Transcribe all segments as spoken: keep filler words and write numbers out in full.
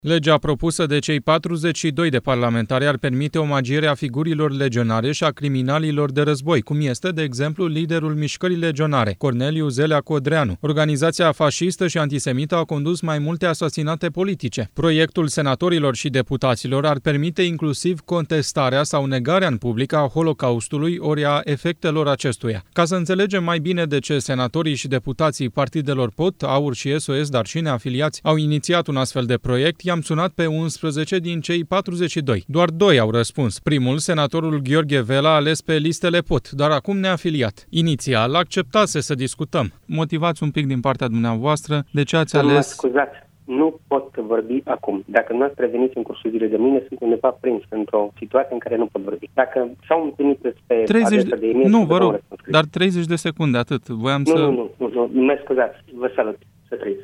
Legea propusă de cei patruzeci și doi de parlamentari ar permite omagierea figurilor legionare și a criminalilor de război, cum este, de exemplu, liderul Mișcării Legionare, Corneliu Zelea Codreanu. Organizația fascistă și antisemită a condus mai multe asasinate politice. Proiectul senatorilor și deputaților ar permite inclusiv contestarea sau negarea în public a Holocaustului ori a efectelor acestuia. Ca să înțelegem mai bine de ce senatorii și deputații partidelor P O T, AUR și S O S, dar și neafiliați, au inițiat un astfel de proiect, i-am sunat pe unsprezece din cei patruzeci și doi. Doar doi au răspuns. Primul, senatorul Gheorghe Vela, ales pe listele P O T, dar acum neafiliat. Inițial acceptase să discutăm. Motivați un pic din partea dumneavoastră de ce ați ales... Mă scuzați, nu pot vorbi acum. Dacă nu ați preveniți în cursul zilei de mâine, sunt undeva prins într-o situație în care nu pot vorbi. Dacă s-au întâlnit pe treizeci de e-mail... Nu, vă rog, dar treizeci de secunde, atât. Voiam nu, să... Nu, nu, nu, nu, mă scuzați. Vă salut. Să trăiți.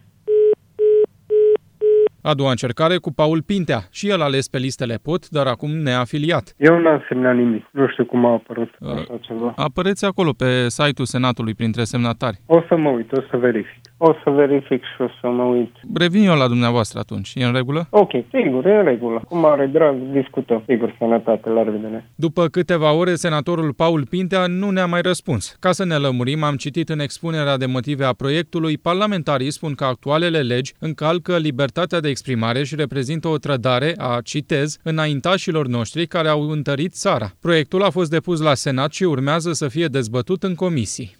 A doua încercare cu Paul Pintea, și el ales pe listele P O T, dar acum neafiliat. Eu n-am semnat nimic. Nu știu cum a apărut uh, așa ceva. Apăreți acolo pe site-ul Senatului printre semnatari. O să mă uit, o să verific. O să verific și o să mă uit. Revin eu la dumneavoastră atunci. E în regulă? Ok, sigur, e în regulă. Cu mare drag discutăm. Sigur, sănătate, la revedere. După câteva ore, senatorul Paul Pintea nu ne-a mai răspuns. Ca să ne lămurim, am citit în expunerea de motive a proiectului, parlamentarii spun că actualele legi încalcă libertatea de exprimare și reprezintă o trădare a, citez, înaintașilor noștri care au întărit țara. Proiectul a fost depus la Senat și urmează să fie dezbătut în comisii.